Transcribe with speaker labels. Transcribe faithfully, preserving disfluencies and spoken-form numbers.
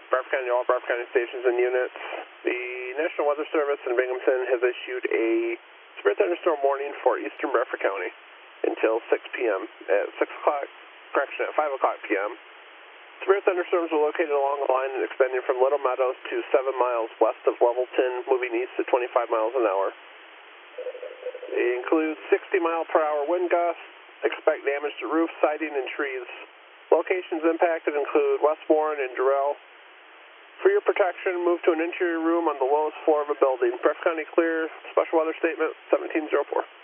Speaker 1: Bradford County, all Bradford County stations and units. The National Weather Service in Binghamton has issued a severe thunderstorm warning for eastern Bradford County until six p m At six o'clock, correction, at five o'clock p m Severe thunderstorms are located along the line and extending from Little Meadows to seven miles west of Levelton, moving east at twenty-five miles an hour. They include sixty mile per hour wind gusts. Expect damage to roofs, siding, and trees. Locations impacted include West Warren and Durrell. For your protection, move to an interior room on the lowest floor of a building. Bradford County clear. Special weather statement seventeen oh four.